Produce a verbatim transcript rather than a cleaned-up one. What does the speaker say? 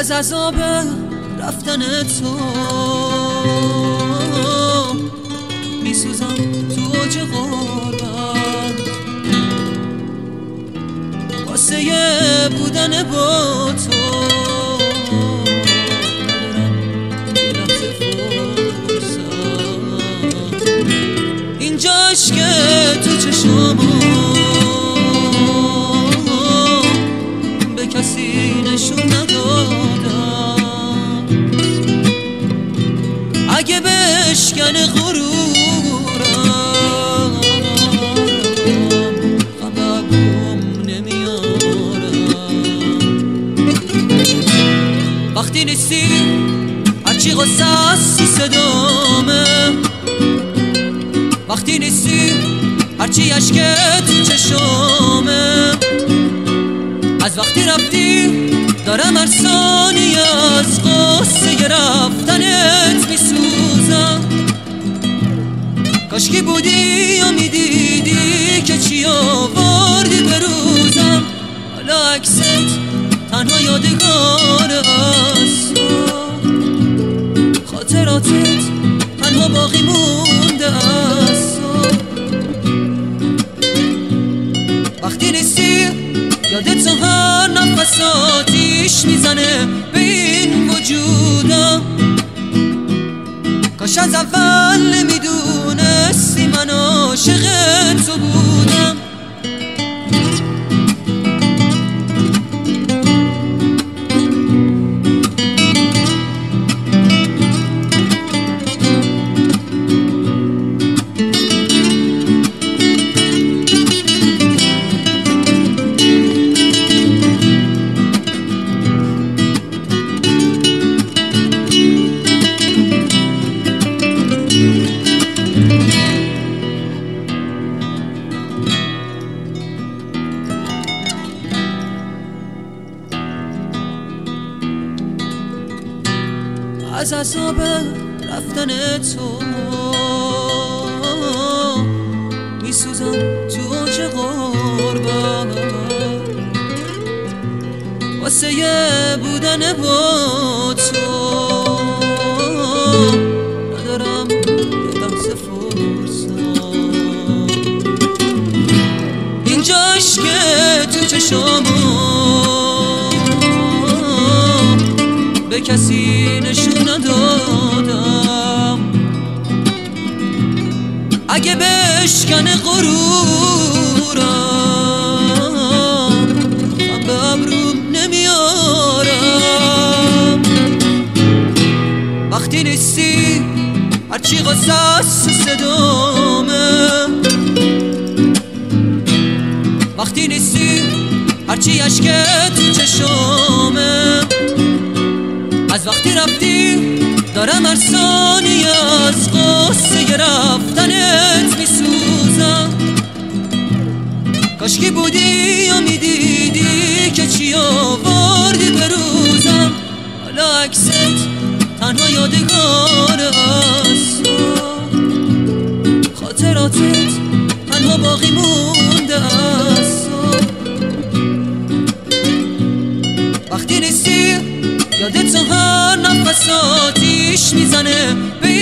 از عذاب رفتن تو میسوزم تو اوج غربت، واسه بودن با تو ندارم یه لحظه فرصت. اینجاش که تو چشامو به کسی نشون ندادم، اگه بشکن غرورم غمم نمیارم. وقتی نیستی هرچی غصه است صدامه، وقتی نیستی هرچی عشقت تو چشامه. از وقتی رفتی دارم هر ثانیه از قصه رفتنت میسوزم. کاشکی بودی یا میدیدی که چی آوردی به روزم. حالا عکست تنها یادگار است، خاطراتت تنها باقی مونده است. وقتی نیستی یادت تو هر نفس آتیش میزنه به این وجودم. کاش از اول نمیدونستی من عاشق تو بودم. از عذاب رفتن تو میسوزم تو اوج غربت، واسه بودن با تو ندارم یه لحظه فرصت. اینجاش که تو چشامو به کسی نشون ندادم، اگه بشکن غرورم من به ابروم نمیارم. وقتی نیستی هرچی غصه است صدامه، وقتی نیستی هرچی عشقت تو چشامه. از وقتی رفتی دارم هر ثانیه از قصه رفتنت میسوزم. کاشکی بودی یا میدیدی که چی آوردی به روزم. حالا عکست تنها یادگار است، خاطراتت تنها باقی مونده است. وقتی نیستی یادت تو هر نفس آتیش میزنه به